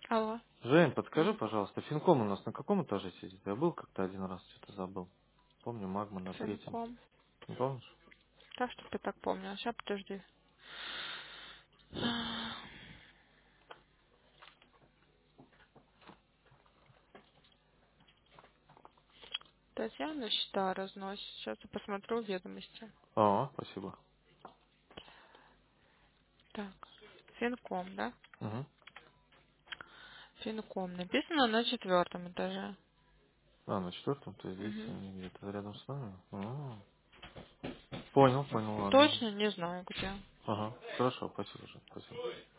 Алло. Жень, подскажи, М, пожалуйста, Финком у нас на каком этаже сидит? Я был как-то один раз, что-то забыл. Помню, Магма на третьем. Финком. Не помнишь? Так, что ты так помню. Сейчас, подожди. Татьяна счета разносит. Сейчас я посмотрю ведомости. А, спасибо. Так. Финком, да? Угу. Финком. Написано на 4-м этаже. А, на четвертом, то есть здесь Угу. они где-то рядом с нами. А, понял, понял, ладно. Точно не знаю где. Ага, хорошо, спасибо, Жень, спасибо.